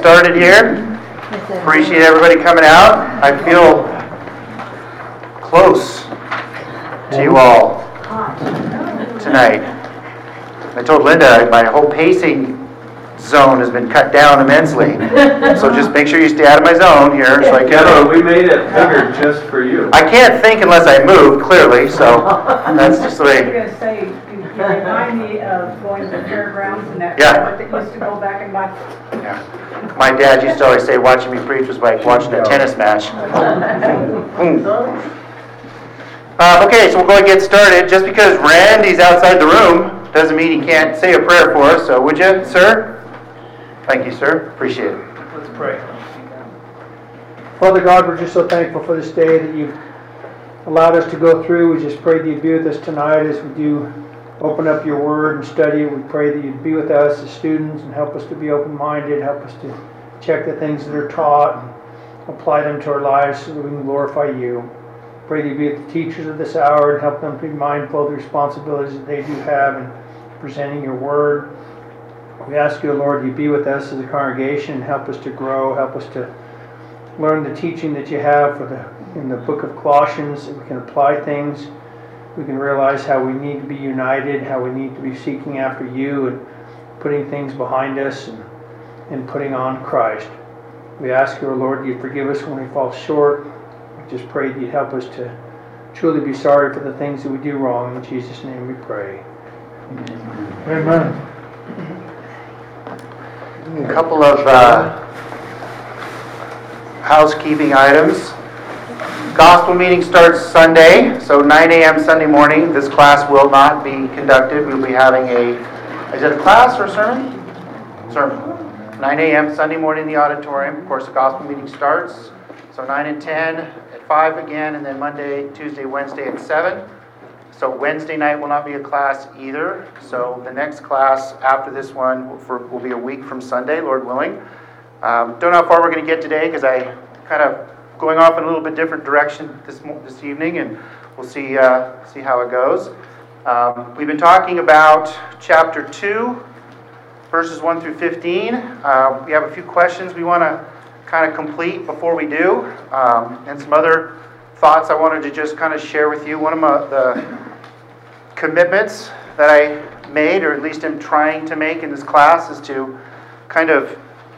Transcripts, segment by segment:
started here. Appreciate everybody coming out. I feel close to you all tonight. I told Linda my whole pacing zone has been cut down immensely. So just make sure you stay out of my zone here so I can. We made it bigger just for you. I can't think unless I move, clearly, so that's just the I was way. going to say, you remind me of going to the fairgrounds and that Yeah. that used to go back in my... Yeah. My dad used to always say watching me preach was like watching a tennis match. Okay, so we're going to get started. Just because Randy's outside the room doesn't mean he can't say a prayer for us. So would you, sir? Thank you, sir. Appreciate it. Let's pray. Father God, we're just so thankful for this day that you've allowed us to go through. We just pray that you'd be with us tonight as we do open up your word and study it. We pray that you'd be with us as students and help us to be open-minded, help us to check the things that are taught and apply them to our lives so that we can glorify you. Pray that you'd be with the teachers of this hour and help them to be mindful of the responsibilities that they do have in presenting your word. We ask you, Lord, you be with us as a congregation and help us to grow, help us to learn the teaching that you have in the book of Colossians, that we can apply things. We can realize how we need to be united, how we need to be seeking after you and putting things behind us and putting on Christ. We ask you, Lord, you forgive us when we fall short. We just pray that you'd help us to truly be sorry for the things that we do wrong. In Jesus' name we pray. Amen. A couple of housekeeping items. Gospel meeting starts Sunday, so 9 a.m. Sunday morning. This class will not be conducted. We'll be having is it a class or a sermon? Sermon. 9 a.m. Sunday morning in the auditorium. Of course, the gospel meeting starts. So 9 and 10 at 5 again, and then Monday, Tuesday, Wednesday at 7. So Wednesday night will not be a class either. So the next class after this one will be a week from Sunday, Lord willing. Don't know how far we're going to get today because I kind of going off in a little bit different direction this evening, and we'll see how it goes. We've been talking about chapter 2, verses 1 through 15. We have a few questions we want to kind of complete before we do, and some other thoughts I wanted to just kind of share with you. One of the commitments that I made, or at least am trying to make in this class, is to kind of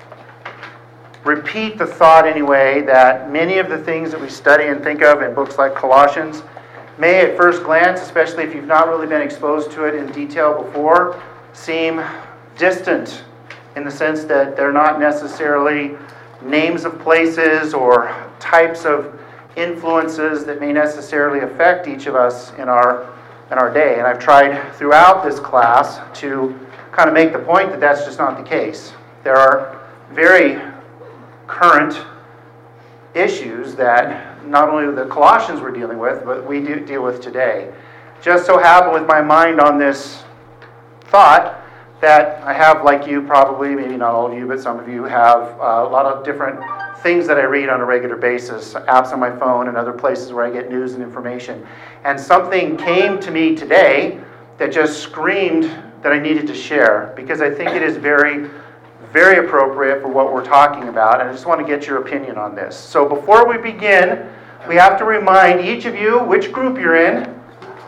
repeat the thought anyway that many of the things that we study and think of in books like Colossians may at first glance, especially if you've not really been exposed to it in detail before, seem distant in the sense that they're not necessarily names of places or types of influences that may necessarily affect each of us in our day. And I've tried throughout this class to kind of make the point that that's just not the case. There are very current issues that not only the Colossians were dealing with, but we do deal with today. Just so happened with my mind on this thought that I have, like you probably, maybe not all of you, but some of you have a lot of different things that I read on a regular basis, apps on my phone and other places where I get news and information. And something came to me today that just screamed that I needed to share, because I think it is very, very appropriate for what we're talking about, and I just want to get your opinion on this. So before we begin, we have to remind each of you which group you're in.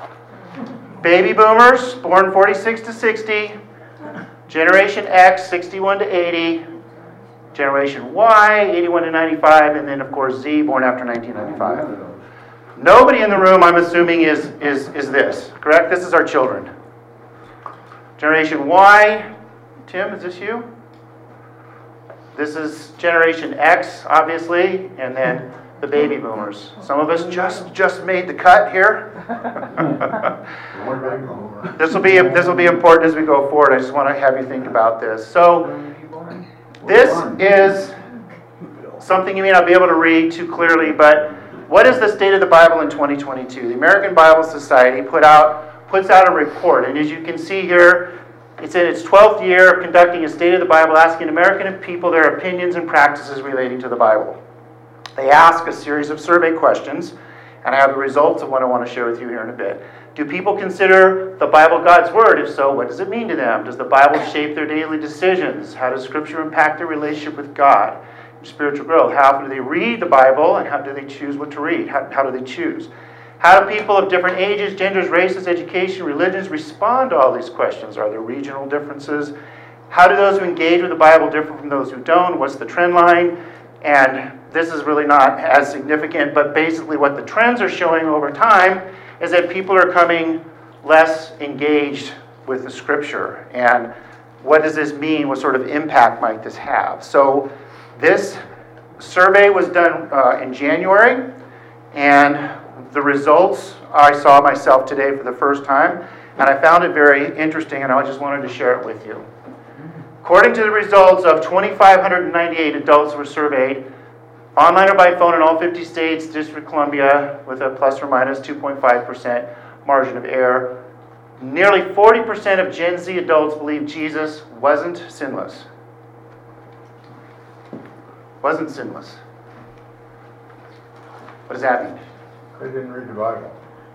Baby boomers, born 46 to 60, Generation X, 61 to 80, Generation Y, 81 to 95, and then of course Z, born after 1995. Nobody in the room, I'm assuming, is this, correct? This is our children. Generation Y, Tim, is this you? This is Generation X, obviously, and then the baby boomers. Some of us just made the cut here. This will be important as we go forward. I just want to have you think about this. So, this is something you may not be able to read too clearly, but what is the state of the Bible in 2022? The American Bible Society puts out a report, and as you can see here, it's in its 12th year of conducting a State of the Bible, asking American people their opinions and practices relating to the Bible. They ask a series of survey questions, and I have the results of what I want to share with you here in a bit. Do people consider the Bible God's Word? If so, what does it mean to them? Does the Bible shape their daily decisions? How does Scripture impact their relationship with God? Spiritual growth. How do they read the Bible, and how do they choose what to read? How do they choose? How do people of different ages, genders, races, education, religions respond to all these questions? Are there regional differences? How do those who engage with the Bible differ from those who don't? What's the trend line? And this is really not as significant, but basically what the trends are showing over time is that people are coming less engaged with the Scripture. And what does this mean? What sort of impact might this have? So this survey was done in January, and the results I saw myself today for the first time, and I found it very interesting, and I just wanted to share it with you. According to the results of 2,598 adults who were surveyed, online or by phone in all 50 states, District of Columbia, with a plus or minus 2.5% margin of error, nearly 40% of Gen Z adults believe Jesus wasn't sinless. Wasn't sinless. What does that mean? They didn't read the Bible.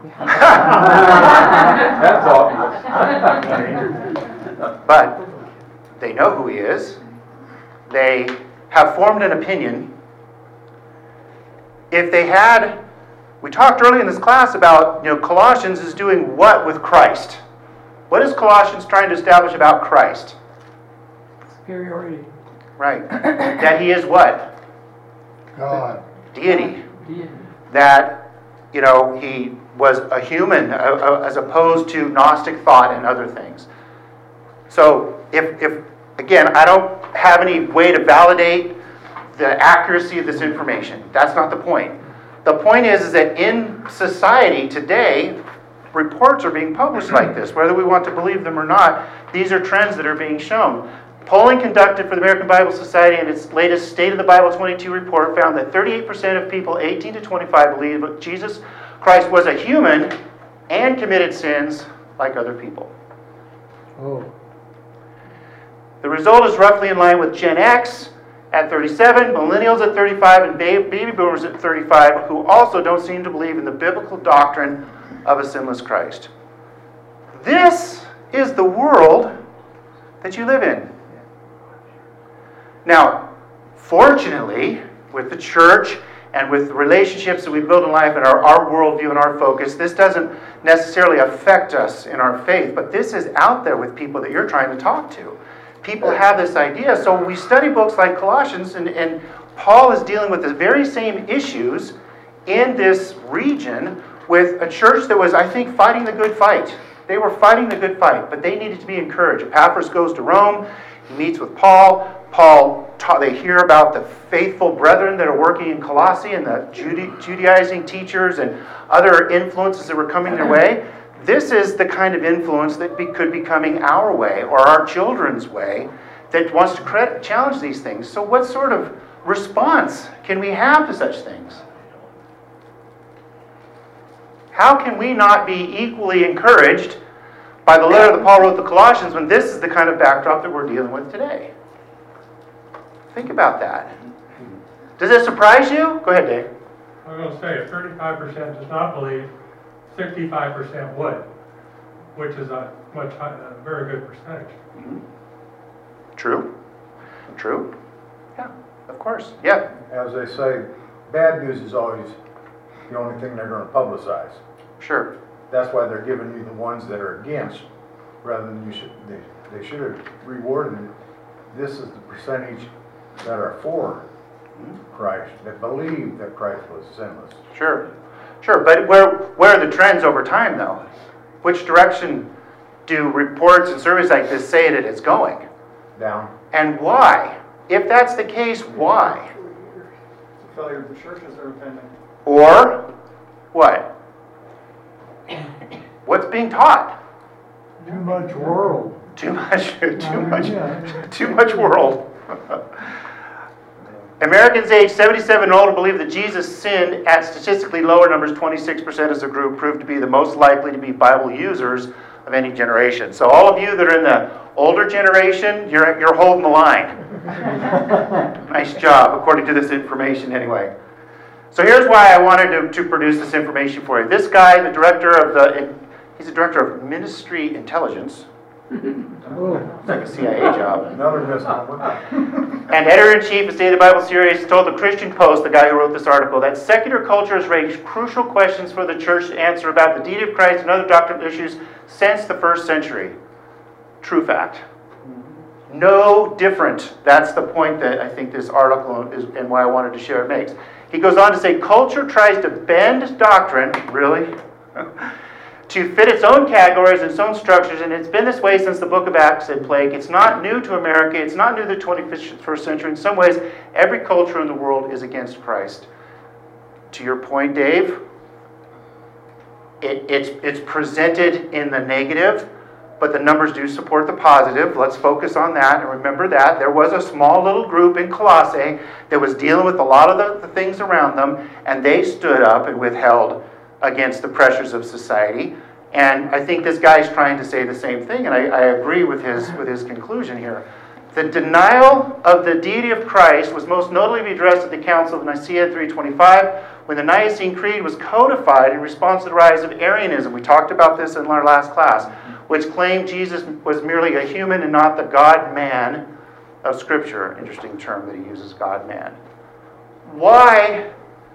That's obvious. But they know who he is. They have formed an opinion. If they had, we talked early in this class about, Colossians is doing what with Christ? What is Colossians trying to establish about Christ? Superiority. Right. That he is what? God. Deity. That, he was a human as opposed to Gnostic thought and other things. So, if again, I don't have any way to validate the accuracy of this information. That's not the point. The point is that in society today, reports are being published like this. Whether we want to believe them or not, these are trends that are being shown. Polling conducted for the American Bible Society in its latest State of the Bible 22 report found that 38% of people 18 to 25 believe that Jesus Christ was a human and committed sins like other people. Oh. The result is roughly in line with Gen X at 37, millennials at 35, and baby boomers at 35, who also don't seem to believe in the biblical doctrine of a sinless Christ. This is the world that you live in. Now, fortunately, with the church and with the relationships that we build in life and our worldview and our focus, this doesn't necessarily affect us in our faith, but this is out there with people that you're trying to talk to. People have this idea. So when we study books like Colossians, and Paul is dealing with the very same issues in this region with a church that was, I think, fighting the good fight. They were fighting the good fight, but they needed to be encouraged. Epaphras goes to Rome. He meets with Paul. They hear about the faithful brethren that are working in Colossae and the Judaizing teachers and other influences that were coming their way. This is the kind of influence that could be coming our way or our children's way that wants to challenge these things. So what sort of response can we have to such things? How can we not be equally encouraged by the letter that Paul wrote to Colossians when this is the kind of backdrop that we're dealing with today? Think about that. Does it surprise you? Go ahead, Dave. I'm going to say if 35% does not believe, 65% would, which is a very good percentage. Mm-hmm. True. Yeah, of course. Yeah. As they say, bad news is always the only thing they're going to publicize. Sure. That's why they're giving you the ones that are against, rather than they should have rewarded it. This is the percentage that are for Christ, that believe that Christ was sinless. Sure. But where are the trends over time, though? Which direction do reports and surveys like this say that it's going? Down. And why? If that's the case, why? The failure of the churches are offending. Or what? What's being taught? Too much world. Too much world. Americans aged 77 and older believe that Jesus sinned at statistically lower numbers. 26% as a group proved to be the most likely to be Bible users of any generation. So all of you that are in the older generation, you're holding the line. Nice job, according to this information anyway. So here's why I wanted to produce this information for you. This guy, the director of the He's a director of ministry intelligence. Oh, It's like a CIA job. Another misnomer. And editor-in-chief of State of the Bible series told the Christian Post, the guy who wrote this article, that secular culture has raised crucial questions for the church to answer about the deity of Christ and other doctrinal issues since the first century. True fact. No different. That's the point that I think this article is, and why I wanted to share it makes. He goes on to say, culture tries to bend doctrine, really, to fit its own categories and its own structures, and it's been this way since the book of Acts, said Blake. It's not new to America. It's not new to the 21st century. In some ways, every culture in the world is against Christ. To your point, Dave, it's presented in the negative, but the numbers do support the positive. Let's focus on that and remember that. There was a small little group in Colossae that was dealing with a lot of the things around them, and they stood up and withheld against the pressures of society. And I think this guy's trying to say the same thing, and I agree with his conclusion here. The denial of the deity of Christ was most notably addressed at the Council of Nicaea 325, when the Nicene Creed was codified in response to the rise of Arianism. We talked about this in our last class, which claimed Jesus was merely a human and not the God-man of Scripture. Interesting term that he uses, God-man. Why?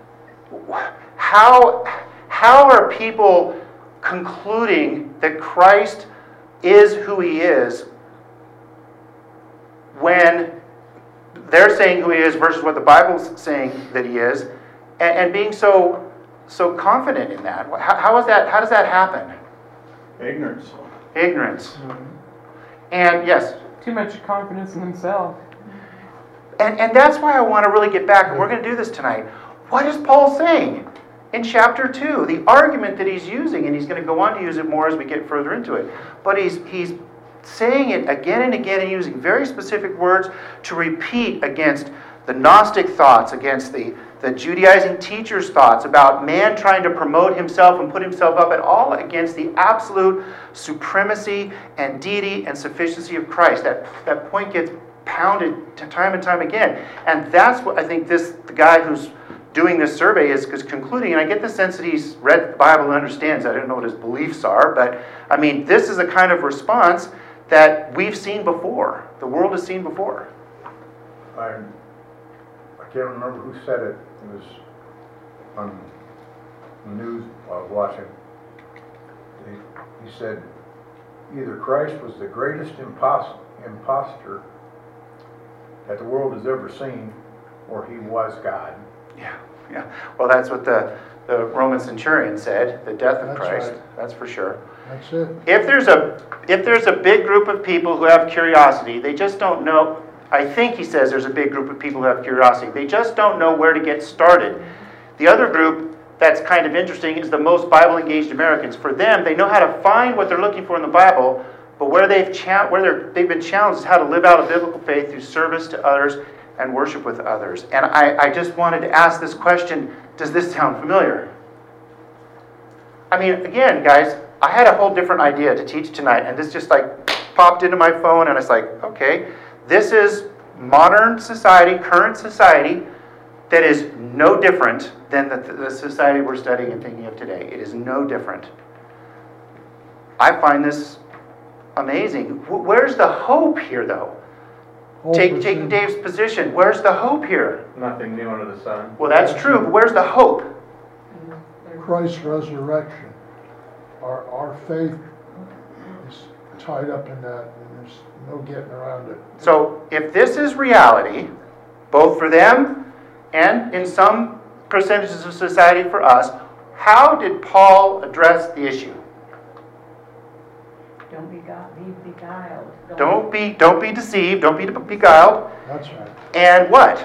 How are people concluding that Christ is who he is when they're saying who he is versus what the Bible's saying that he is, and being so confident in that? How does that happen? Ignorance. Ignorance. And yes. Too much confidence in themselves. And that's why I want to really get back, and we're going to do this tonight. What is Paul saying in chapter 2? The argument that he's using, and he's going to go on to use it more as we get further into it. But he's saying it again and again and using very specific words to repeat against the Gnostic thoughts, against the Judaizing teachers' thoughts about man trying to promote himself and put himself up at all, against the absolute supremacy and deity and sufficiency of Christ. That point gets pounded time and time again. And that's what I think the guy who's doing this survey is concluding, and I get the sense that he's read the Bible and understands. I don't know what his beliefs are, but I mean, this is a kind of response that we've seen before. The world has seen before. I can't remember who said it. It was on the news I was watching. He said either Christ was the greatest imposter that the world has ever seen, or he was God. Yeah. Well, that's what the Roman centurion said, the death of That's Christ. right. That's for sure. That's it. If there's a big group of people who have curiosity, they just don't know. I think he says there's a big group of people who have curiosity. They just don't know where to get started. The other group that's kind of interesting is the most Bible-engaged Americans. For them, they know how to find what they're looking for in the Bible, but where they've been challenged is how to live out a biblical faith through service to others and worship with others. And I just wanted to ask this question, does this sound familiar? I mean, again, guys, I had a whole different idea to teach tonight, and this just like popped into my phone, and it's like, okay, this is modern society, current society, that is no different than the society we're studying and thinking of today. It is no different. I find this amazing. Where's the hope here, though? Taking Dave's position, where's the hope here? Nothing new under the sun. Well, that's true, but where's the hope? Christ's resurrection. Our faith is tied up in that, and there's no getting around it. So if this is reality, both for them and in some percentages of society for us, how did Paul address the issue? Don't be beguiled. Don't be deceived, don't be beguiled. That's right. And what?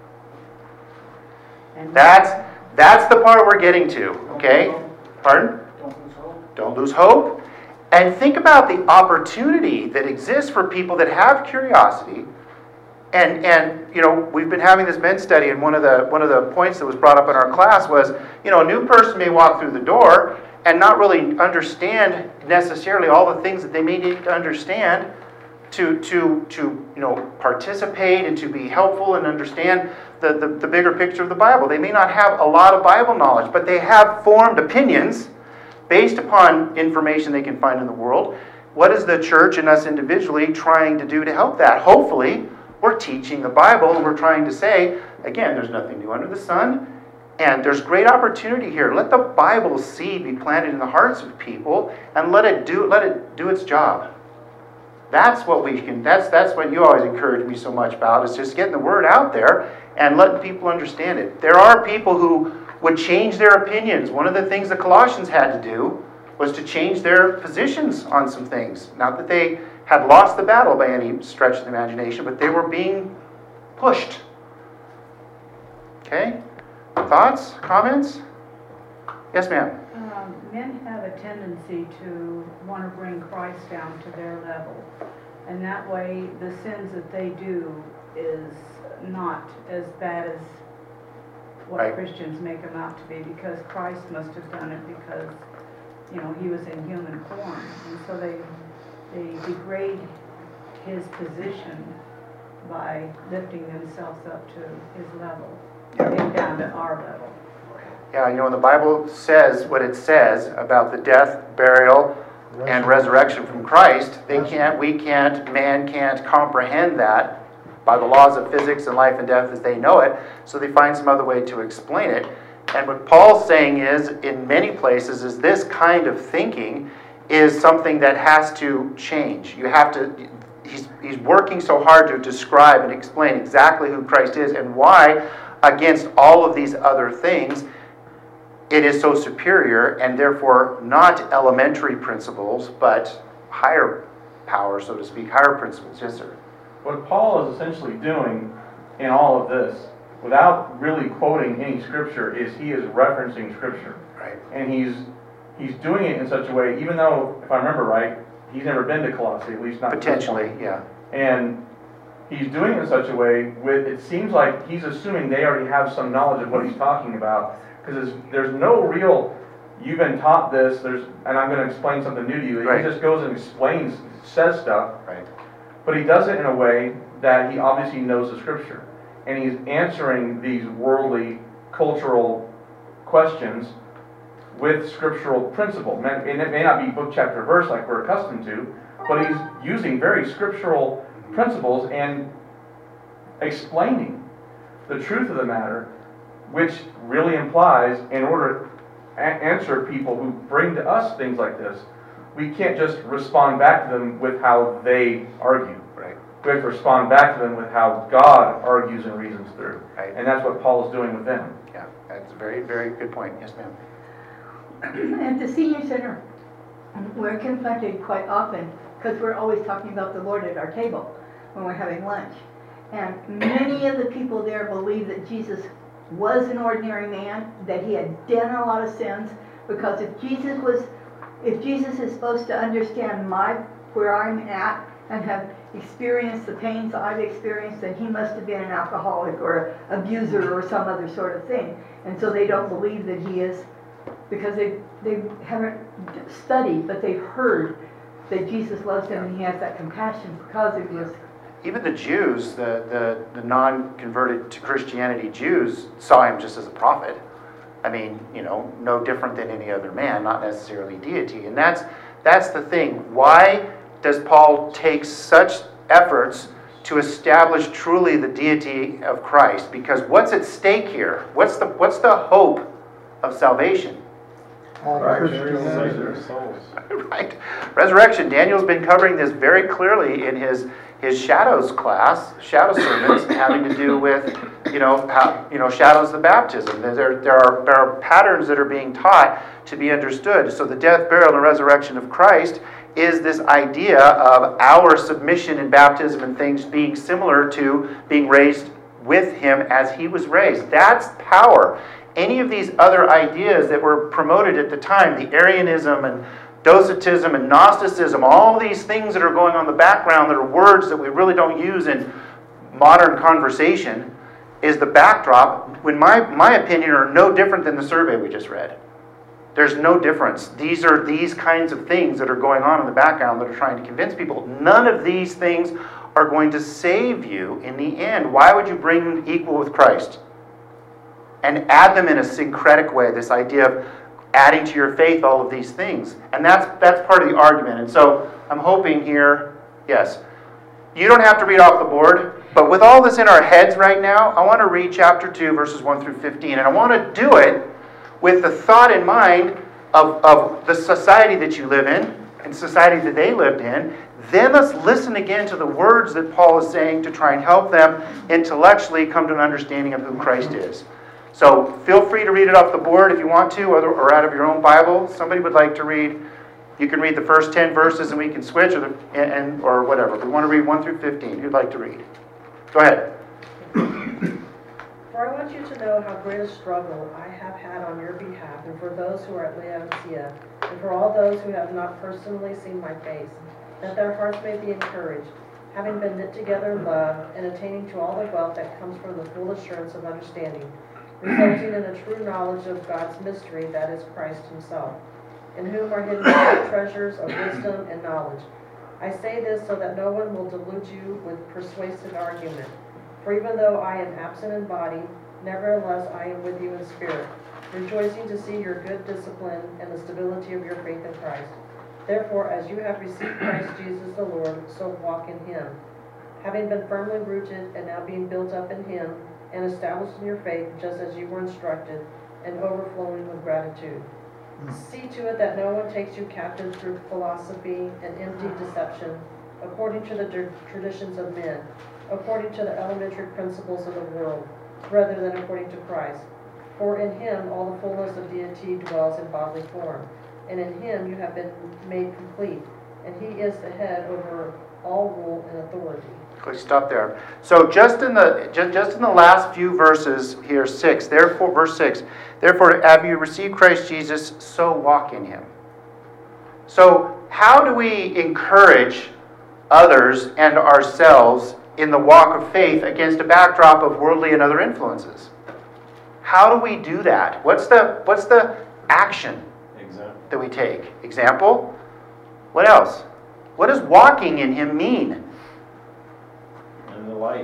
And That's the part we're getting to, okay? Pardon? Don't lose hope. And think about the opportunity that exists for people that have curiosity. And you know, we've been having this men's study, and one of the points that was brought up in our class was, you know, a new person may walk through the door and not really understand necessarily all the things that they may need to understand to you know, participate and to be helpful and understand the bigger picture of the Bible. They may not have a lot of Bible knowledge, but they have formed opinions based upon information they can find in the world, what is the church and us individually trying to do to help that? Hopefully, we're teaching the Bible and we're trying to say, again, there's nothing new under the sun, and there's great opportunity here. Let the Bible seed be planted in the hearts of people and let it do its job. That's what we can, that's what you always encourage me so much about, is just getting the word out there and letting people understand it. There are people who would change their opinions. One of the things the Colossians had to do was to change their positions on some things. Not that they had lost the battle by any stretch of the imagination, but they were being pushed. Okay? Thoughts? Comments? Yes, ma'am. Men have a tendency to want to bring Christ down to their level. And that way, the sins that they do is not as bad as what Right. Christians make them out to be, because Christ must have done it because, he was in human form. And so they degrade his position by lifting themselves up to his level, getting down to our level. Yeah, when the Bible says what it says about the death, burial, and resurrection from Christ, man can't comprehend that by the laws of physics and life and death as they know it, so they find some other way to explain it. And what Paul's saying is, in many places, is this kind of thinking is something that has to change. You have to, he's working so hard to describe and explain exactly who Christ is and why, against all of these other things, it is so superior, and therefore not elementary principles, but higher power, so to speak, higher principles. Yes, sir. What Paul is essentially doing in all of this, without really quoting any scripture, is he is referencing scripture. Right. And he's doing it in such a way, even though, if I remember right, he's never been to Colossae, at least not Potentially, yeah. And he's doing it in such a way it seems like he's assuming they already have some knowledge of what he's talking about, because there's no real, you've been taught this, and I'm going to explain something new to you. Right. He just goes and explains, says stuff, Right. but he does it in a way that he obviously knows the scripture. And he's answering these worldly, cultural questions with scriptural principle. And it may not be book, chapter, verse like we're accustomed to, but he's using very scriptural principles and explaining the truth of the matter, which really implies, in order to answer people who bring to us things like this, we can't just respond back to them with how they argue. Right. We have to respond back to them with how God argues and reasons through. Right. And that's what Paul is doing with them. Yeah, that's a very, very good point. Yes, ma'am. At the senior center, we're confronted quite often, because we're always talking about the Lord at our table when we're having lunch. And many of the people there believe that Jesus was an ordinary man, that he had done a lot of sins, because if Jesus is supposed to understand where I'm at and have experienced the pains I've experienced, then he must have been an alcoholic or abuser or some other sort of thing. And so they don't believe that he is, because they haven't studied, but they've heard that Jesus loves them and he has that compassion because he was. Even the Jews, the non-converted to Christianity Jews, saw him just as a prophet. I mean, no different than any other man, not necessarily deity. And that's the thing. Why does Paul take such efforts to establish truly the deity of Christ? Because what's at stake here? What's the hope of salvation? All Christians. Right. Resurrection. Daniel's been covering this very clearly in his shadows class, shadow sermons, having to do with, shadows of baptism. There are patterns that are being taught to be understood. So the death, burial, and resurrection of Christ is this idea of our submission in baptism and things being similar to being raised with him as he was raised. That's power. Any of these other ideas that were promoted at the time, the Arianism and Docetism and Gnosticism, all these things that are going on in the background that are words that we really don't use in modern conversation, is the backdrop, when my opinion, are no different than the survey we just read. There's no difference. These are these kinds of things that are going on in the background that are trying to convince people. None of these things are going to save you in the end. Why would you bring them equal with Christ? And add them in a syncretic way, this idea of adding to your faith all of these things. And that's part of the argument. And so I'm hoping here, yes, you don't have to read off the board, but with all this in our heads right now, I want to read chapter 2, verses 1 through 15. And I want to do it with the thought in mind of the society that you live in and society that they lived in. Then let's listen again to the words that Paul is saying to try and help them intellectually come to an understanding of who Christ is. So feel free to read it off the board if you want to, or out of your own Bible. Somebody would like to read, you can read the first 10 verses and we can switch, or whatever. We want to read 1 through 15. Who'd like to read? Go ahead. For I want you to know how great a struggle I have had on your behalf, and for those who are at Laodicea, and for all those who have not personally seen my face, that their hearts may be encouraged, having been knit together in love, and attaining to all the wealth that comes from the full assurance of understanding, resulting in a true knowledge of God's mystery, that is Christ himself, in whom are hidden the treasures of wisdom and knowledge. I say this so that no one will delude you with persuasive argument. For even though I am absent in body, nevertheless I am with you in spirit, rejoicing to see your good discipline and the stability of your faith in Christ. Therefore, as you have received Christ Jesus the Lord, so walk in him, having been firmly rooted and now being built up in him, and established in your faith just as you were instructed, and overflowing with gratitude. See to it that no one takes you captive through philosophy and empty deception, according to the traditions of men, according to the elementary principles of the world, rather than according to Christ. For in him all the fullness of deity dwells in bodily form, and in him you have been made complete, and he is the head over all rule and authority. Let's stop there. So just in the last few verses here, verse 6, therefore have you received Christ Jesus, so walk in him. So how do we encourage others and ourselves in the walk of faith against a backdrop of worldly and other influences? How do we do that? What's the action that we take? Example? What else? What does walking in him mean? In the light.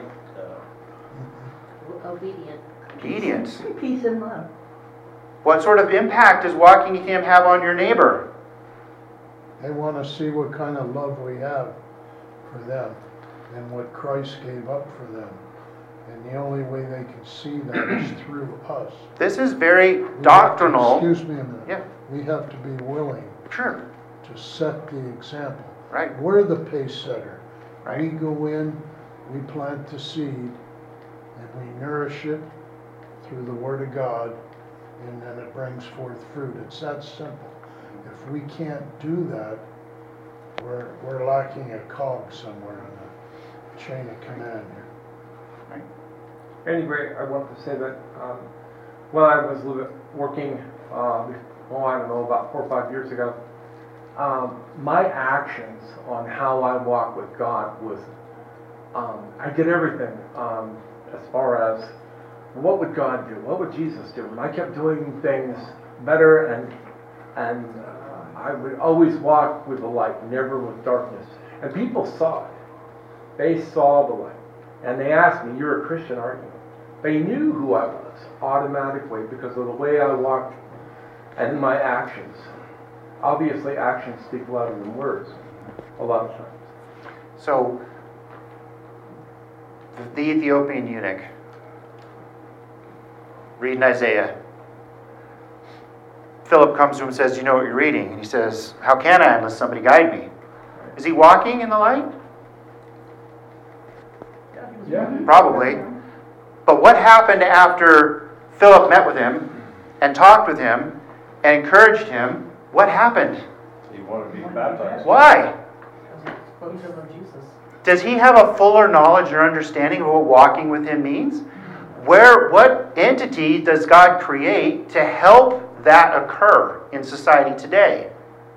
Obedience. Peace and love. What sort of impact does walking in him have on your neighbor? They want to see what kind of love we have for them and what Christ gave up for them. And the only way they can see that is through us. This is very doctrinal. Excuse me a minute. Yeah. We have to be willing Sure. to set the example. Right. We're the pace setter. Right. We go in, we plant the seed, and we nourish it through the Word of God, and then it brings forth fruit. It's that simple. If we can't do that, we're lacking a cog somewhere in the chain of command here. Anyway, I want to say that when I was working, I don't know, about 4 or 5 years ago, my actions on how I walk with God was, I did everything as far as what would God do, what would Jesus do, and I kept doing things better, and I would always walk with the light, never with darkness. And people saw it. They saw the light. And they asked me, "You're a Christian, aren't you?" They knew who I was automatically because of the way I walked and my actions. Obviously, actions speak louder than words a lot of times. So, the Ethiopian eunuch, reading Isaiah. Philip comes to him and says, "You know what you're reading?" And he says, "How can I unless somebody guide me?" Is he walking in the light? Yeah. Probably. But what happened after Philip met with him and talked with him and encouraged him? What happened? You want to be baptized. Why? Because of Jesus. Does he have a fuller knowledge or understanding of what walking with him means? What entity does God create to help that occur in society today?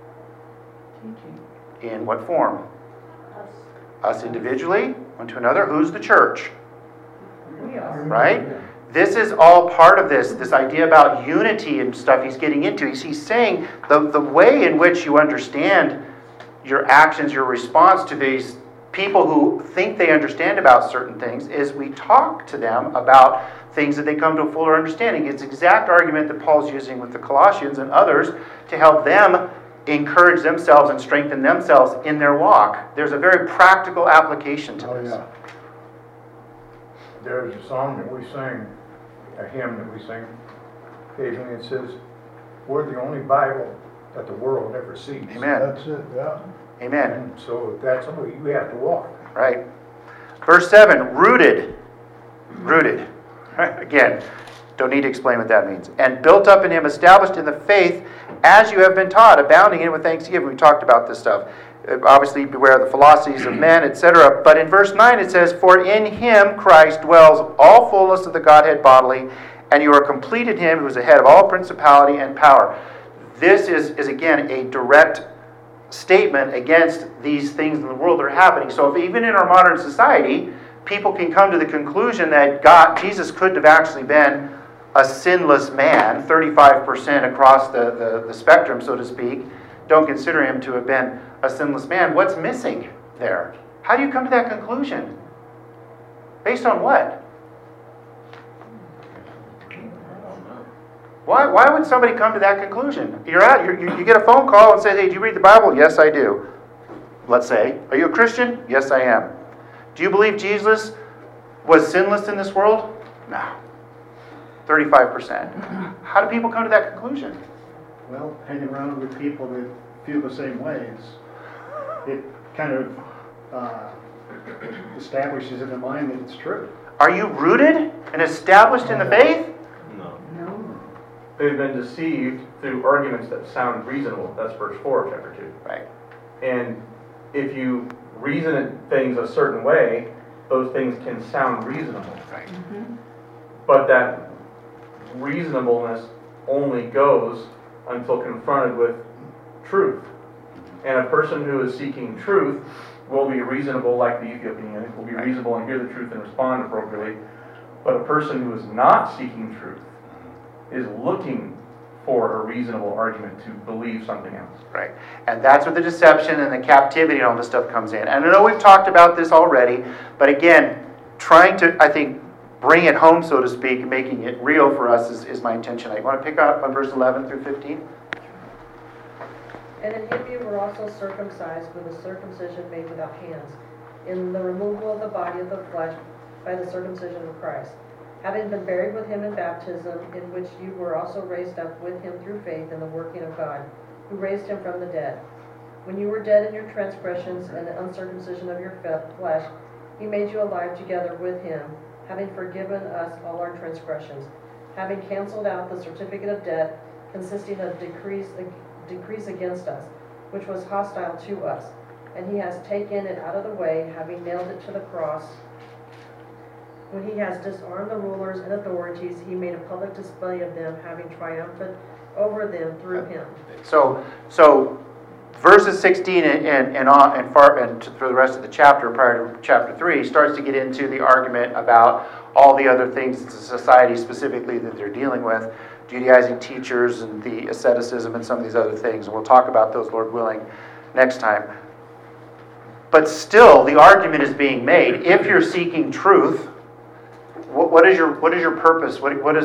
In what form? Us individually, one to another. Who's the church? We are. Right? This is all part of this idea about unity and stuff he's getting into. He's saying the way in which you understand your actions, your response to these people who think they understand about certain things is we talk to them about things that they come to a fuller understanding. It's the exact argument that Paul's using with the Colossians and others to help them encourage themselves and strengthen themselves in their walk. There's a very practical application to Oh, this. yeah. There's a song that we sing, a hymn that we sing occasionally. It says, we're the only Bible that the world ever sees. Amen. That's it, yeah. Amen. And so that's the way we have to walk. Right. Verse 7, rooted. Rooted. Again, don't need to explain what that means. And built up in him, established in the faith, as you have been taught, abounding in it with thanksgiving. We talked about this stuff. Obviously, beware of the philosophies of men, etc. But in verse 9 it says, for in him, Christ, dwells all fullness of the Godhead bodily, and you are complete in him who is the head of all principality and power. This is again, a direct statement against these things in the world that are happening. So if even in our modern society, people can come to the conclusion that Jesus couldn't have actually been a sinless man, 35% across the spectrum, so to speak, don't consider him to have been a sinless man. What's missing there? How do you come to that conclusion? Based on what? Why would somebody come to that conclusion? You get a phone call and say, hey, do you read the Bible? Yes, I do. Let's say. Are you a Christian? Yes, I am. Do you believe Jesus was sinless in this world? No. 35%. How do people come to that conclusion? Well, hanging around with people that feel the same ways, it kind of establishes in the mind that it's true. Are you rooted and established in the faith? No. They've been deceived through arguments that sound reasonable. That's verse 4 of chapter 2. Right. And if you reason things a certain way, those things can sound reasonable. Right. But that reasonableness only goes until confronted with truth. And a person who is seeking truth will be reasonable, like the Ethiopian eunuch, will be reasonable and hear the truth and respond appropriately. But a person who is not seeking truth is looking for a reasonable argument to believe something else. Right. And that's where the deception and the captivity and all this stuff comes in. And I know we've talked about this already, but again, trying to, I think, bring it home, so to speak, and making it real for us is my intention. I want to pick up on verse 11 through 15. And in him you were also circumcised with a circumcision made without hands, in the removal of the body of the flesh by the circumcision of Christ, having been buried with him in baptism, in which you were also raised up with him through faith in the working of God, who raised him from the dead. When you were dead in your transgressions and the uncircumcision of your flesh, he made you alive together with him, having forgiven us all our transgressions, having canceled out the certificate of debt consisting of decrees against us, which was hostile to us. And he has taken it out of the way, having nailed it to the cross. When he has disarmed the rulers and authorities, he made a public display of them, having triumphed over them through him. So verses 16 and for the rest of the chapter prior to chapter 3 starts to get into the argument about all the other things in society specifically that they're dealing with, Judaizing teachers and the asceticism and some of these other things. And we'll talk about those, Lord willing, next time. But still, the argument is being made. If you're seeking truth, what is your purpose?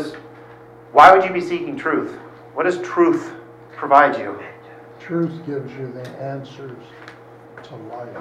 Why would you be seeking truth? What does truth provide you? Truth gives you the answers to life.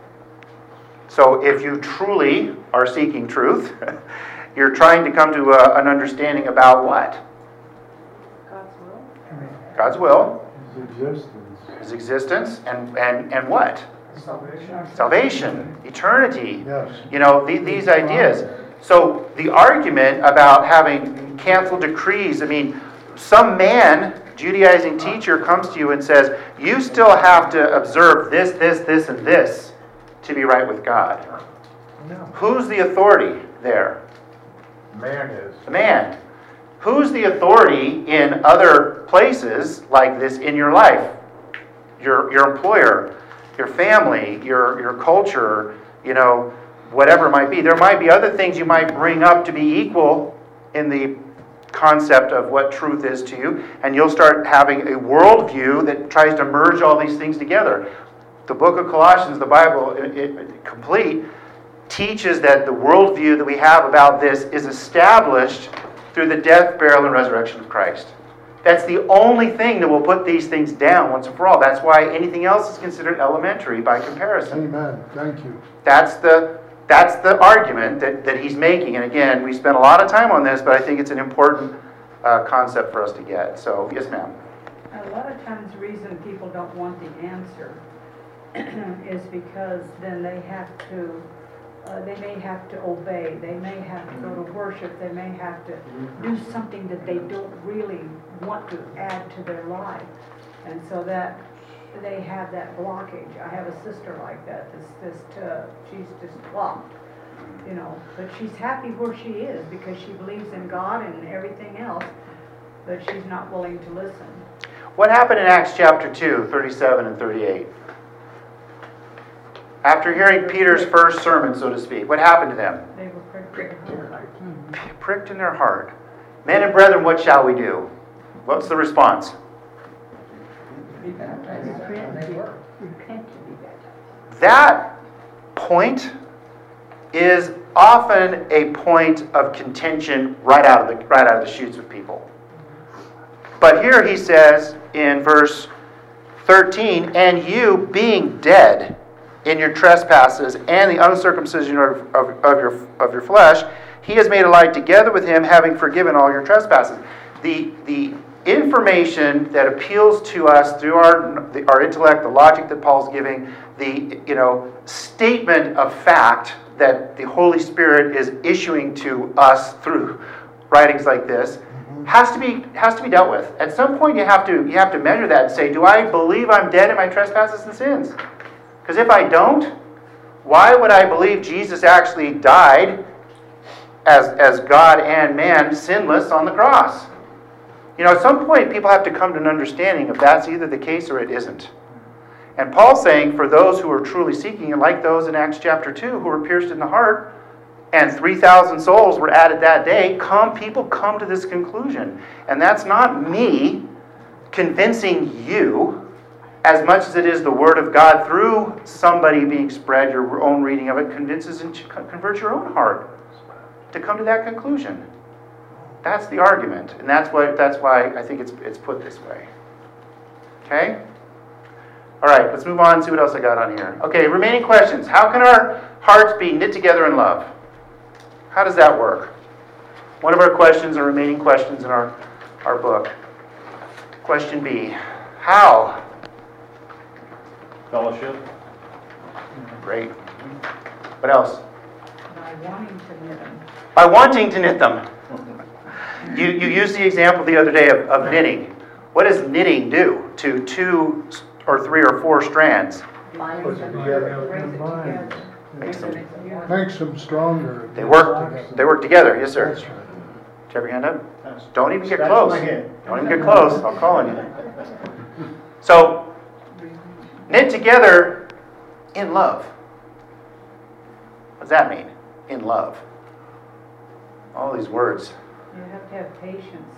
So if you truly are seeking truth, you're trying to come to an understanding about what? God's will. God's will. His existence. His existence and what? Salvation. Salvation, eternity. Yes. You know, these ideas. So the argument about having canceled decrees, I mean, some man, Judaizing teacher, comes to you and says, you still have to observe this, and this to be right with God. No. Who's the authority there? Man is. The man. Who's the authority in other places like this in your life? Your employer, your family, your culture, you know, whatever it might be. There might be other things you might bring up to be equal in the concept of what truth is to you, and you'll start having a worldview that tries to merge all these things together. the book of Colossians, the Bible, complete, teaches that the worldview that we have about this is established through the death, burial, and resurrection of Christ. That's the only thing that will put these things down once and for all. That's why anything else is considered elementary by comparison. Amen. Thank you. That's the argument that he's making. And again, we spent a lot of time on this, but I think it's an important concept for us to get. So, yes, ma'am. A lot of times the reason people don't want the answer is because then they may have to obey, they may have to go to worship, they may have to do something that they don't really want to add to their life. And so that they have that blockage. I have a sister like that, she's just blocked, but she's happy where she is because she believes in God and everything else, but she's not willing to listen. What happened in Acts chapter 2, 37 and 38? After hearing Peter's first sermon, so to speak, what happened to them? They were pricked in their heart. Pricked in their heart. Men and brethren, what shall we do? What's the response? Be baptized. Repent to be baptized. That point is often a point of contention right out of the chutes with people. But here he says in verse 13, and you being dead in your trespasses and the uncircumcision of your flesh, he has made alive together with him, having forgiven all your trespasses. The information that appeals to us through our intellect, the logic that Paul's giving, the statement of fact that the Holy Spirit is issuing to us through writings like this, has to be dealt with. At some point, you have to measure that and say, do I believe I'm dead in my trespasses and sins? Because if I don't, why would I believe Jesus actually died as God and man, sinless, on the cross? At some point, people have to come to an understanding if that's either the case or it isn't. And Paul's saying, for those who are truly seeking, and like those in Acts chapter 2 who were pierced in the heart, and 3,000 souls were added that day, people come to this conclusion. And that's not me convincing you as much as it is the Word of God through somebody being spread, your own reading of it convinces and converts your own heart to come to that conclusion. That's the argument, and that's why I think it's put this way. Okay? All right, let's move on and see what else I got on here. Okay, remaining questions. How can our hearts be knit together in love? How does that work? One of our questions, or remaining questions in our book. Question B. How? Fellowship. Great. What else? By wanting to knit them. By wanting to knit them. You used the example the other day of knitting. What does knitting do to 2 or 3 or 4 strands? Puts it together. Makes them stronger. They work together. Yes, sir. That's right. Did you have your hand up? Don't even get Scratch close. my head. Don't even get close. I'll call on you. So, knit together in love. What does that mean? In love. All these words. You have to have patience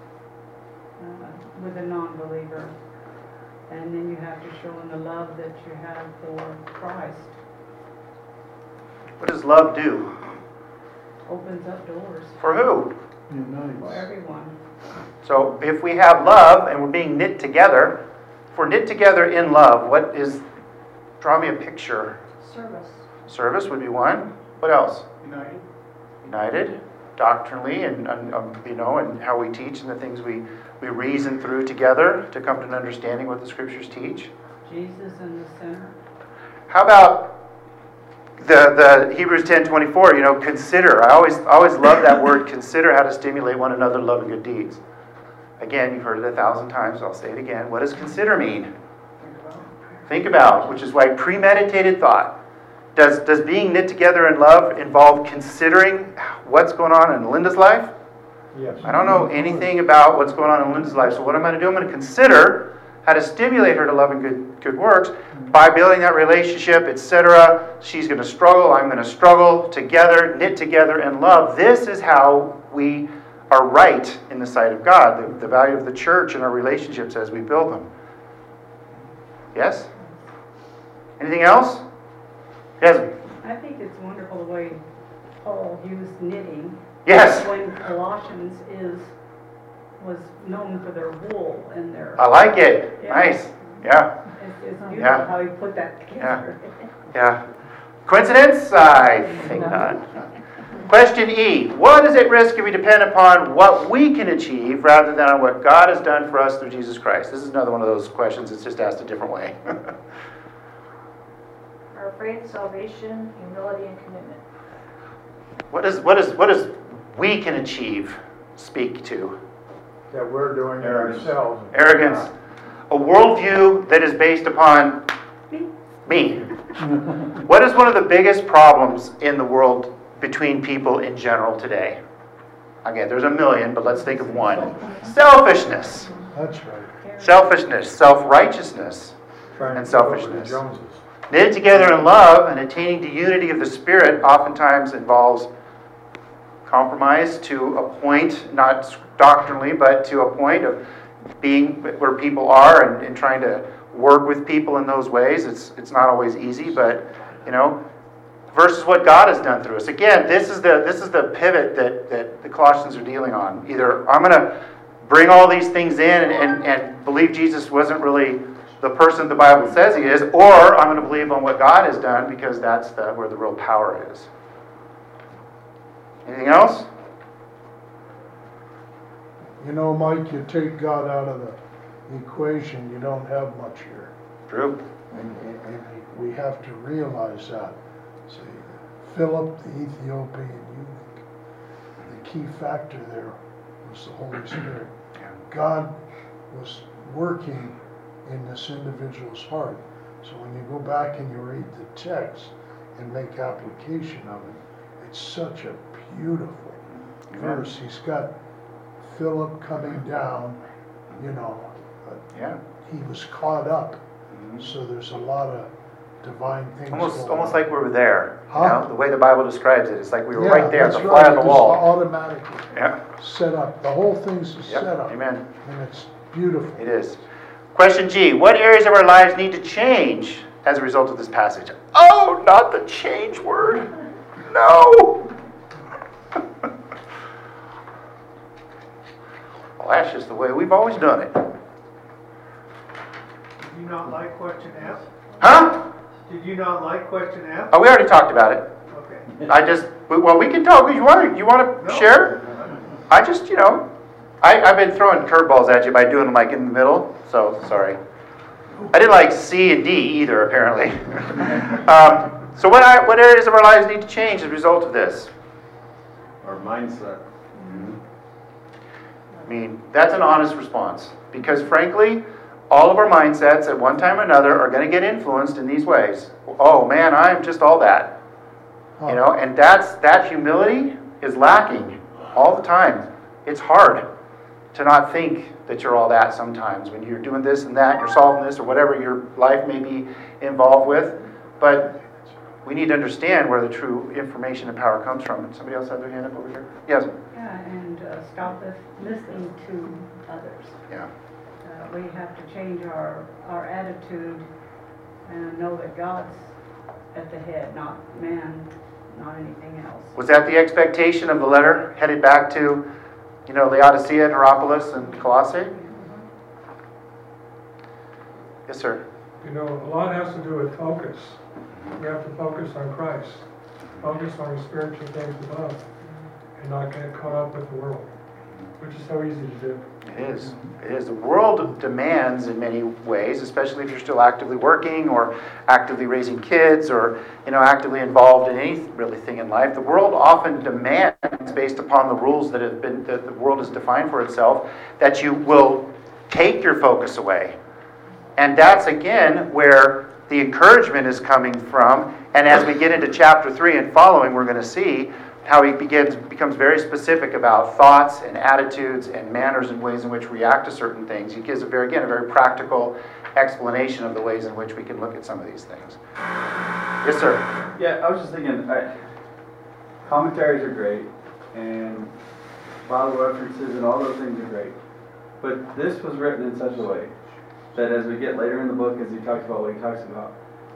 with a non-believer. And then you have to show them the love that you have for Christ. What does love do? Opens up doors For who? for everyone. So if we have love and we're being knit together, if we're knit together in love, draw me a picture. Service. Service would be one. What else? United. United, doctrinally, and how we teach and the things we reason through together to come to an understanding what the Scriptures teach. Jesus in the center. How about the Hebrews 10:24? Consider. I always love that word. Consider how to stimulate one another to love and good deeds. Again, you've heard it 1,000 times. I'll say it again. What does consider mean? Think about, which is why premeditated thought. Does being knit together in love involve considering what's going on in Linda's life? Yes. I don't know anything about what's going on in Linda's life, so what I'm going to do, I'm going to consider how to stimulate her to love and good works by building that relationship, etc. She's going to struggle, I'm going to struggle together, knit together in love. This is how we are right in the sight of God, the value of the church and our relationships as we build them. Yes? Anything else? Yes? I think it's wonderful the way Paul used knitting. Yes. When Colossians was known for their wool and their. I like it. Yeah. Nice. Yeah. It's beautiful Yeah. how he put that together. Yeah. Coincidence? I think not. Question E. What is at risk if we depend upon what we can achieve rather than on what God has done for us through Jesus Christ? This is another one of those questions that's just asked a different way. Our faith, salvation, humility, and commitment. What does we can achieve speak to? That we're doing it ourselves. Arrogance. A worldview that is based upon me. What is one of the biggest problems in the world between people in general today? Again, there's a million, but let's think of one. Selfishness. That's right. Selfishness, self-righteousness, Trying and to keep up with selfishness. the Joneses. Knitted together in love and attaining to unity of the Spirit oftentimes involves compromise to a point, not doctrinally, but to a point of being where people are and trying to work with people in those ways. It's not always easy, but versus what God has done through us. Again, this is the pivot that the Colossians are dealing on. Either I'm going to bring all these things in and believe Jesus wasn't really the person the Bible says he is, or I'm going to believe on what God has done because that's where the real power is. Anything else? Mike, you take God out of the equation, you don't have much here. True. And we have to realize that. See, Philip, the Ethiopian eunuch, the key factor there was the Holy Spirit. God was working in this individual's heart. So when you go back and you read the text and make application of it, it's such a beautiful verse. He's got Philip coming down, he was caught up. So there's a lot of divine things Almost like we were there. Huh? The way the Bible describes it, it's like we were Yeah, right there, that's the fly on the it's wall. automatically Yeah. set up. The whole thing's Yep. set up. Amen. And it's beautiful. It is. Question G. What areas of our lives need to change as a result of this passage? Oh, not the change word. No. Well, that's just the way we've always done it. Did you not like question F? Huh? Did you not like question F? Oh, we already talked about it. Okay. We can talk. You want to share? I just, I've been throwing curveballs at you by doing them like in the middle, so sorry. I didn't like C and D either, apparently. So what areas of our lives need to change as a result of this? Our mindset. I mean, that's an honest response. Because frankly, all of our mindsets at one time or another are going to get influenced in these ways. Oh man, I'm just all that. And that humility is lacking all the time. It's hard to not think that you're all that sometimes when you're doing this and that, you're solving this or whatever your life may be involved with. But we need to understand where the true information and power comes from. And somebody else had their hand up over here? Yes? Yeah, and stop listening to others. Yeah. We have to change our attitude and know that God's at the head, not man, not anything else. Was that the expectation of the letter headed back to, Laodicea, Hierapolis, and Colossae? Yes, sir. A lot has to do with focus. We have to focus on Christ, focus on the spiritual things above, and not get caught up with the world, which is so easy to do. It is. It is. The world demands in many ways, especially if you're still actively working or actively raising kids or, actively involved in any really thing in life. The world often demands, based upon the rules that the world has defined for itself, that you will take your focus away. And that's, again, where the encouragement is coming from. And as we get into chapter 3 and following, we're going to see how he becomes very specific about thoughts and attitudes and manners and ways in which we react to certain things. He gives a very practical explanation of the ways in which we can look at some of these things. Yes, sir. Yeah, I was just thinking, commentaries are great, and Bible references and all those things are great. But this was written in such a way that as we get later in the book, as he talks about what he talks about,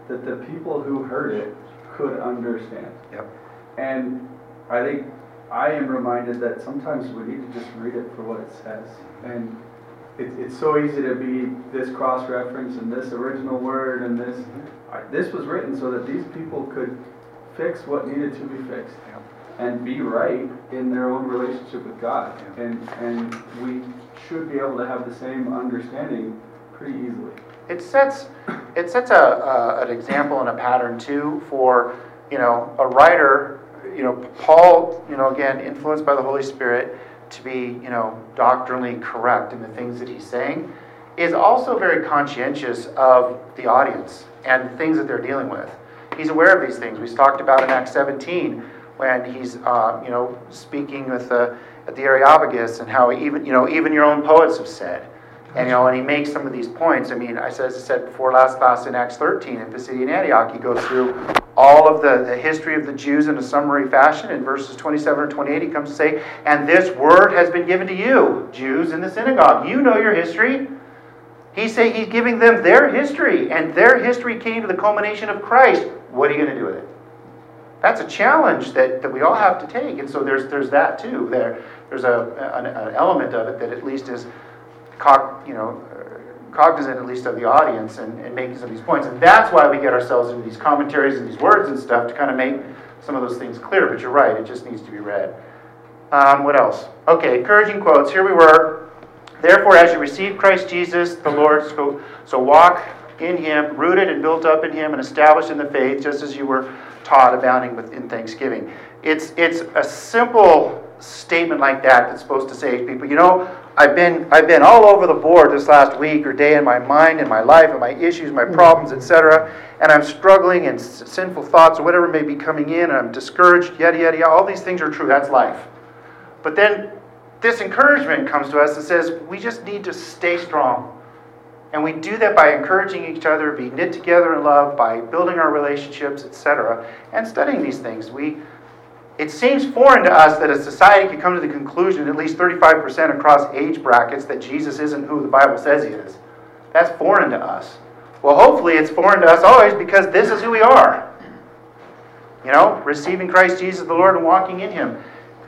that the people who heard it could understand. Yep. And I think I am reminded that sometimes we need to just read it for what it says. And it's so easy to be this cross-reference and this original word and this. This was written so that these people could fix what needed to be fixed and be right in their own relationship with God. And we should be able to have the same understanding pretty easily. It sets an example and a pattern too for, a writer, Paul, again, influenced by the Holy Spirit to be, doctrinally correct in the things that he's saying, is also very conscientious of the audience and the things that they're dealing with. He's aware of these things. We talked about in Acts 17 when he's, speaking with at the Areopagus and how even your own poets have said. And he makes some of these points. I mean, as I said before last class in Acts 13 in Pisidian Antioch, he goes through all of the history of the Jews in a summary fashion. In verses 27 or 28, he comes to say, and this word has been given to you, Jews in the synagogue. You know your history. He's giving them their history, and their history came to the culmination of Christ. What are you going to do with it? That's a challenge that we all have to take. And so there's that too. There's an element of it that at least is cognizant at least of the audience and making some of these points. And that's why we get ourselves into these commentaries and these words and stuff to kind of make some of those things clear. But you're right, it just needs to be read. What else? Okay, encouraging quotes. Here we were. Therefore, as you receive Christ Jesus, the Lord, so walk in Him, rooted and built up in Him and established in the faith, just as you were taught, abounding in thanksgiving. It's a simple statement like that that's supposed to say to people, I've been all over the board this last week or day in my mind and my life and my issues, my problems, etc. And I'm struggling and sinful thoughts or whatever may be coming in and I'm discouraged, yada, yada, yada. All these things are true. That's life. But then this encouragement comes to us and says we just need to stay strong. And we do that by encouraging each other, be knit together in love, by building our relationships, etc. and studying these things. It seems foreign to us that a society could come to the conclusion, at least 35% across age brackets, that Jesus isn't who the Bible says He is. That's foreign to us. Well, hopefully it's foreign to us always because this is who we are. Receiving Christ Jesus the Lord and walking in Him.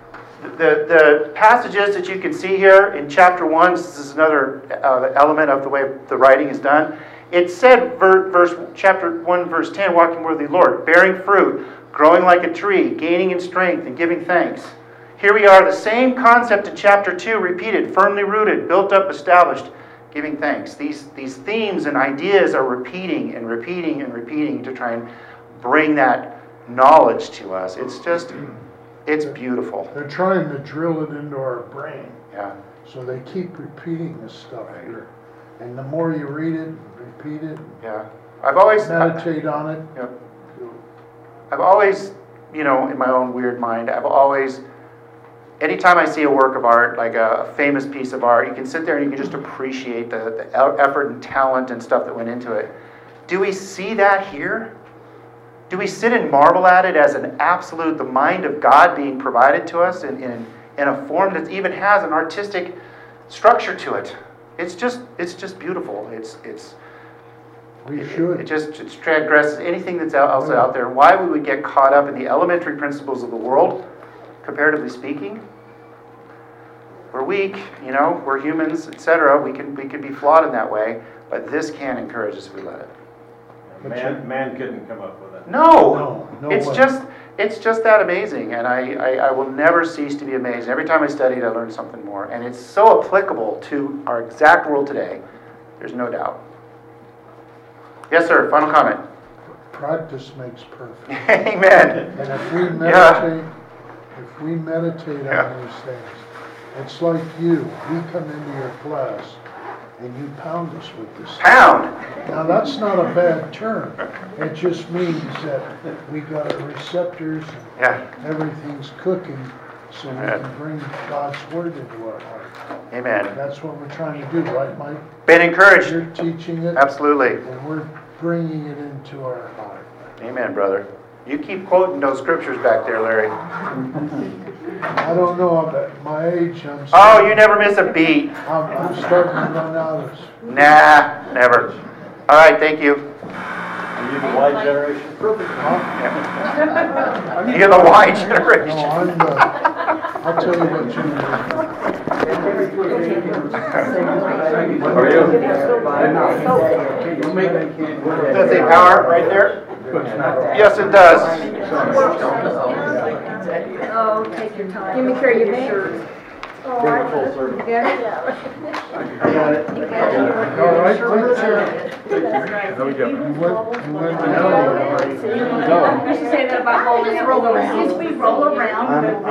The passages that you can see here in chapter 1, this is another element of the way the writing is done. It said, chapter 1, verse 10, walking worthy of the Lord, bearing fruit, growing like a tree, gaining in strength, and giving thanks. Here we are, the same concept in chapter 2, repeated, firmly rooted, built up, established, giving thanks. These themes and ideas are repeating and repeating and repeating to try and bring that knowledge to us. It's beautiful. They're trying to drill it into our brain. Yeah. So they keep repeating this stuff here. And the more you read it, repeat it, yeah. I've always meditate on it. Yep. I've always, in my own weird mind, anytime I see a work of art, like a famous piece of art, you can sit there and you can just appreciate the effort and talent and stuff that went into it. Do we see that here? Do we sit and marvel at it as an absolute, the mind of God being provided to us in a form that even has an artistic structure to it? It's just beautiful. It just transgresses anything that's else out there. Why would we get caught up in the elementary principles of the world, comparatively speaking? We're weak, we're humans, etc. We can be flawed in that way, but this can encourage us if we let it. Man couldn't come up with it. No it's way. It's just that amazing, and I will never cease to be amazed. Every time I study it, I learn something more, and it's so applicable to our exact world today. There's no doubt. Yes, sir. Final comment. Practice makes perfect. Amen. And if we meditate on these things, it's like we come into your class and you pound us with this. Pound. Now that's not a bad term. It just means that we got our receptors and everything's cooking so we can bring God's word into our heart. Amen. That's what we're trying to do, right, Mike? Been encouraged. You're teaching it. Absolutely. And we're bringing it into our heart. Amen, brother. You keep quoting those scriptures back there, Larry. I don't know, at my age, you never miss a beat. I'm starting to run out of. Nah, never. All right, thank you. And You the Y generation? You're the Y generation. No, I'm the, I'll tell you what you Are you? Does it power right there? Yes, it does. Oh, take your time. Give me care of your shirt. Oh, I you get it? You get it. All right, Sure. there we go. You went You should say that about rolling. Roll around. Since we roll around,